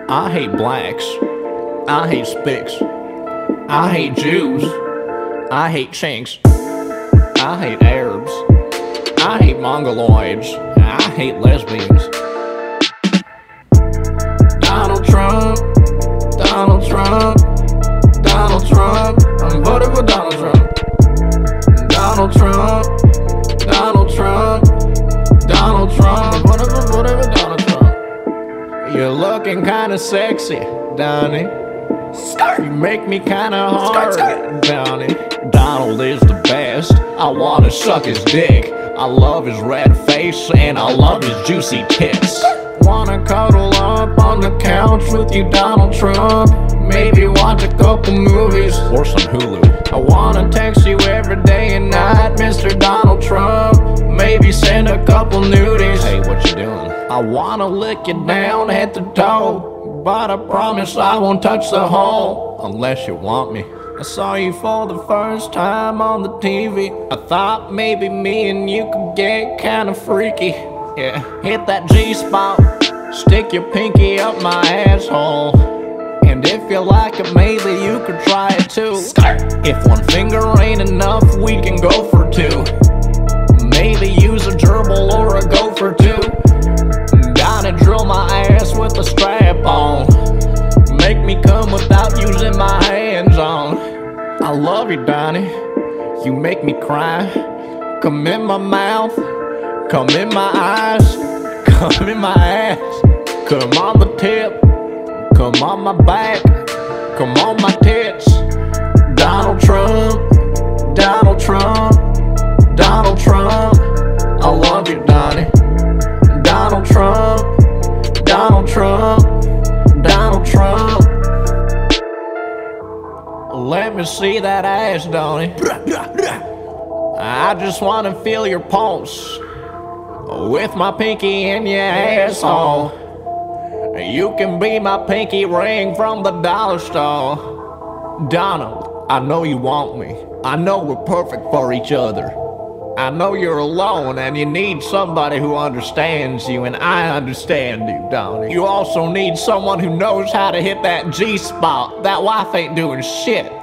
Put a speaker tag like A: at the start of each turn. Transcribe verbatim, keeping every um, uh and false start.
A: I hate blacks. I hate spics. I hate Jews. I hate chinks. I hate Arabs. I hate Mongoloids. I hate lesbians. Donald Trump. Donald Trump. Donald Trump. I'm voting for Donald Trump. Donald Trump. Donald Trump. Donald Trump. I'm voting for, voting for Donald Trump. You're looking kinda sexy, Donnie.
B: Skirt.
A: You make me kinda hard,
B: Skirt, skirt.
A: Donnie. Donald is the best. I wanna suck his dick. I love his red face and I love his juicy tits. Wanna cuddle up on the couch with you, Donald Trump. Maybe watch a couple movies or some Hulu. I wanna text you every day and night, Mister Donald Trump. Maybe send a couple nudies. Hey, what you doing? I wanna lick you down at the toe, but I promise I won't touch the hole unless you want me. I saw you for the first time on the T V. I thought maybe me and you could get kinda freaky. Yeah, hit that G-spot, stick your pinky up my asshole. And if you like it, maybe you could try it too. If one finger ain't enough, we can go for two. Maybe use a gerbil or a gopher too. Gotta drill my ass with a strap on. Make me come without using my hands on. I love you, Donnie. You make me cry. Come in my mouth. Come in my eyes. Come in my ass. Come on the tip. Come on my back. Come on my tits. Donald Trump. Donald Trump. Donald Trump. I love you, Donnie. Donald Trump. Donald Trump. Donald Trump. Let me see that ass, Donnie. I just wanna feel your pulse with my pinky in your asshole. You can be my pinky ring from the dollar store. Donald, I know you want me. I know we're perfect for each other. I know you're alone and you need somebody who understands you, and I understand you, Donnie. You also need someone who knows how to hit that G-spot. That wife ain't doing shit.